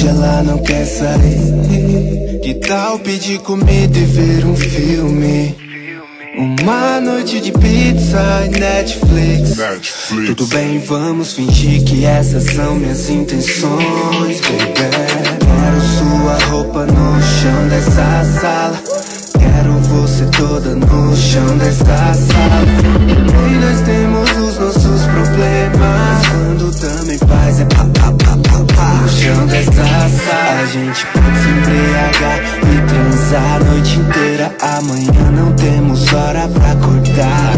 hoje ela não quer sair. Que tal pedir comida e ver um filme? Uma noite de pizza e Netflix. Tudo bem, vamos fingir que essas são minhas intenções, baby. Quero sua roupa no chão dessa sala. Quero você toda no chão dessa sala. E nós temos os nossos problemas. Quando também faz é pá, pá, pá, pá, pá. No chão dessa sala. A gente pode se embriagar e transar a noite inteira. Amanhã não temos hora pra acordar.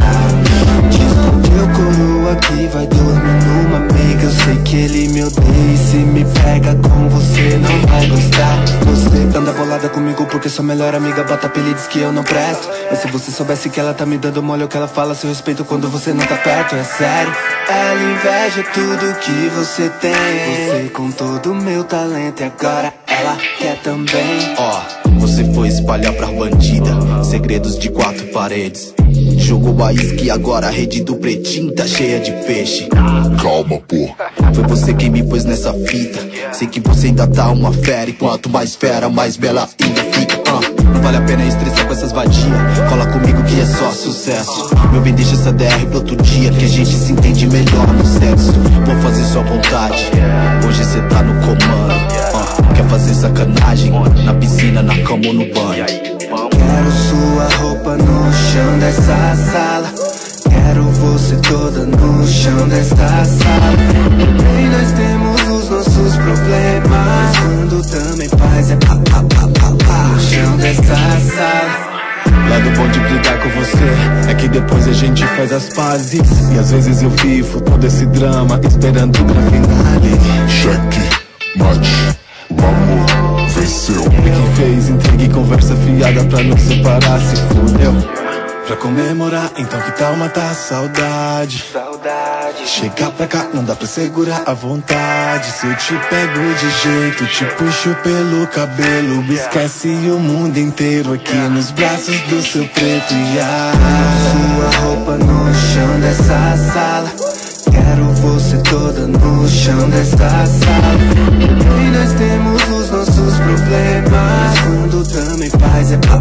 Diz que eu corro aqui, vai dormir numa amiga. Eu sei que ele me odeia e se me pega com você não vai gostar. Você anda bolada comigo porque sua melhor amiga bota apelidos que eu não presto. Mas se você soubesse que ela tá me dando mole, o que ela fala, seu respeito quando você não tá perto, é sério. Ela inveja tudo que você tem. Você com todo o meu talento e agora ela quer também. Você foi espalhar pra bandida segredos de 4 paredes. Jogou a isca e agora a rede do pretinho tá cheia de peixe. Calma, pô. Foi você quem me pôs nessa fita. Sei que você ainda tá uma fera. E quanto mais fera, mais bela ainda fica. Não vale a pena estressar com essas vadia. Cola comigo que é só sucesso. Meu bem, deixa essa DR pro outro dia, que a gente se entende melhor no sexo. Vou fazer sua vontade. Hoje cê tá no comando. Quer fazer sacanagem? Na piscina, na cama ou no banho? Quero sua roupa no chão dessa sala. Quero você toda no chão dessa sala. E nós temos os nossos problemas. Quando também faz é pá, pá, pá, pá, pá. No chão dessa sala. Lado bom de brigar com você é que depois a gente faz as pazes. E às vezes eu vivo todo esse drama esperando pra finale. Cheque, mate, o amor venceu. E quem fez intriga e conversa fiada pra nos separar se fudeu. Pra comemorar, então que tal matar a saudade? Chegar pra cá, não dá pra segurar a vontade. Se eu te pego de jeito, te puxo pelo cabelo. Esquece o mundo inteiro aqui nos braços do seu preto. Sua roupa no chão dessa sala. Quero você toda no chão dessa sala. E nós temos os nossos problemas. Quando também faz é pá,